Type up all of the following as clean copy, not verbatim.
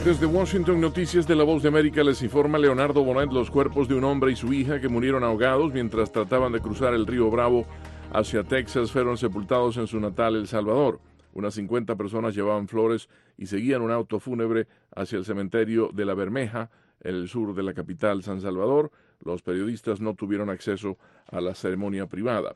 Desde Washington, Noticias de la Voz de América les informa Leonardo Bonet. Los cuerpos de un hombre y su hija que murieron ahogados mientras trataban de cruzar el río Bravo hacia Texas fueron sepultados en su natal El Salvador. Unas 50 personas llevaban flores y seguían un auto fúnebre hacia el cementerio de La Bermeja, en el sur de la capital San Salvador. Los periodistas no tuvieron acceso a la ceremonia privada.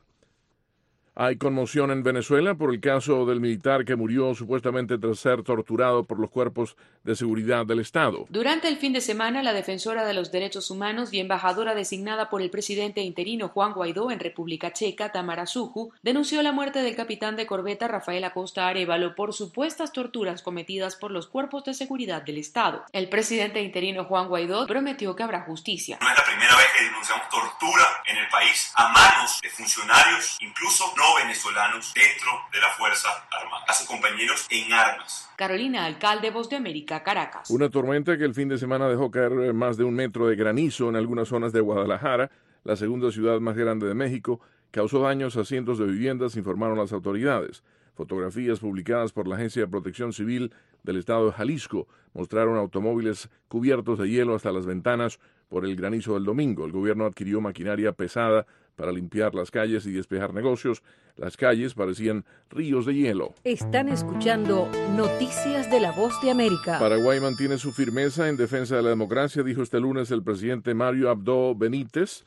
Hay conmoción en Venezuela por el caso del militar que murió supuestamente tras ser torturado por los cuerpos de seguridad del Estado. Durante el fin de semana, la defensora de los derechos humanos y embajadora designada por el presidente interino Juan Guaidó en República Checa, Tamara Suju, denunció la muerte del capitán de corbeta Rafael Acosta Arévalo por supuestas torturas cometidas por los cuerpos de seguridad del Estado. El presidente interino Juan Guaidó prometió que habrá justicia. No es la primera vez que denunciamos tortura en el país a manos de funcionarios, incluso no venezolanos, dentro de la Fuerza Armada, a sus compañeros en armas. Carolina Alcalde, Voz de América, Caracas. Una tormenta que el fin de semana dejó caer más de 1 metro de granizo en algunas zonas de Guadalajara, la segunda ciudad más grande de México, causó daños a cientos de viviendas, informaron las autoridades. Fotografías publicadas por la Agencia de Protección Civil del estado de Jalisco mostraron automóviles cubiertos de hielo hasta las ventanas por el granizo del domingo. El gobierno adquirió maquinaria pesada para limpiar las calles y despejar negocios. Las calles parecían ríos de hielo. Están escuchando Noticias de la Voz de América. Paraguay mantiene su firmeza en defensa de la democracia, dijo este lunes el presidente Mario Abdo Benítez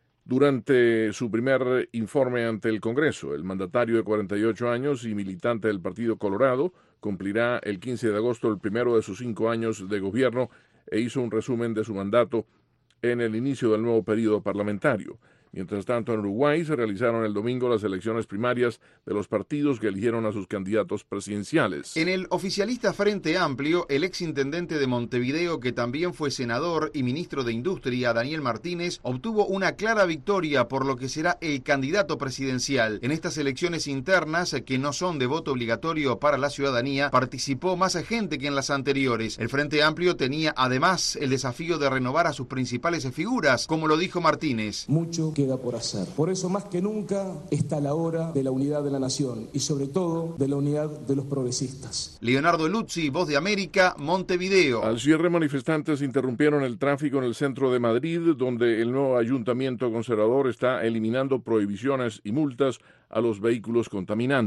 durante su primer informe ante el Congreso. El mandatario de 48 años y militante del Partido Colorado cumplirá el 15 de agosto el primero de sus 5 años de gobierno e hizo un resumen de su mandato en el inicio del nuevo periodo parlamentario. Mientras tanto, en Uruguay se realizaron el domingo las elecciones primarias de los partidos que eligieron a sus candidatos presidenciales. En el oficialista Frente Amplio, el exintendente de Montevideo, que también fue senador y ministro de Industria, Daniel Martínez, obtuvo una clara victoria, por lo que será el candidato presidencial. En estas elecciones internas, que no son de voto obligatorio para la ciudadanía, participó más gente que en las anteriores. El Frente Amplio tenía además el desafío de renovar a sus principales figuras, como lo dijo Martínez. Mucho queda por hacer. Por eso, más que nunca, está la hora de la unidad de la nación y, sobre todo, de la unidad de los progresistas. Leonardo Luzzi, Voz de América, Montevideo. Al cierre, manifestantes interrumpieron el tráfico en el centro de Madrid, donde el nuevo ayuntamiento conservador está eliminando prohibiciones y multas a los vehículos contaminantes.